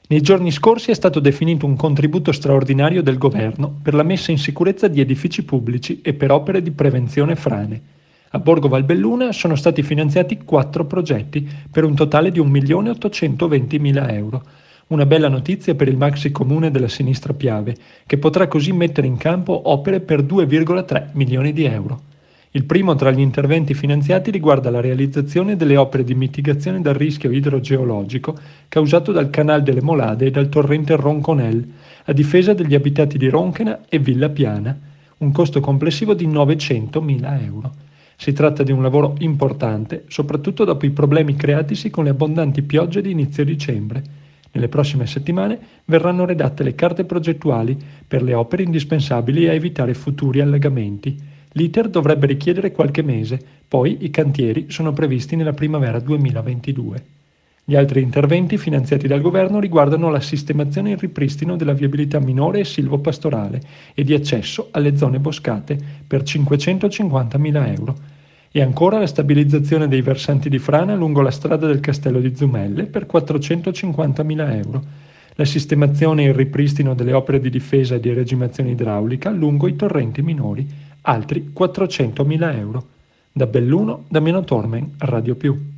Nei giorni scorsi è stato definito un contributo straordinario del governo per la messa in sicurezza di edifici pubblici e per opere di prevenzione frane. A Borgo Valbelluna sono stati finanziati 4 progetti per un totale di 1.820.000 euro. Una bella notizia per il maxi comune della sinistra Piave, che potrà così mettere in campo opere per 2,3 milioni di euro. Il primo tra gli interventi finanziati riguarda la realizzazione delle opere di mitigazione dal rischio idrogeologico causato dal canale delle Molade e dal torrente Ronconel, a difesa degli abitati di Ronchena e Villa Piana, un costo complessivo di 900.000 euro. Si tratta di un lavoro importante, soprattutto dopo i problemi creatisi con le abbondanti piogge di inizio dicembre. Nelle prossime settimane verranno redatte le carte progettuali per le opere indispensabili a evitare futuri allagamenti. L'iter dovrebbe richiedere qualche mese, poi i cantieri sono previsti nella primavera 2022. Gli altri interventi finanziati dal governo riguardano la sistemazione e il ripristino della viabilità minore e silvopastorale e di accesso alle zone boscate per 550.000 euro. E ancora la stabilizzazione dei versanti di frana lungo la strada del Castello di Zumelle per 450.000 euro. La sistemazione e il ripristino delle opere di difesa e di regimazione idraulica lungo i torrenti minori, altri 400.000 euro. Da Belluno, Damiano Tormen, Radio Più.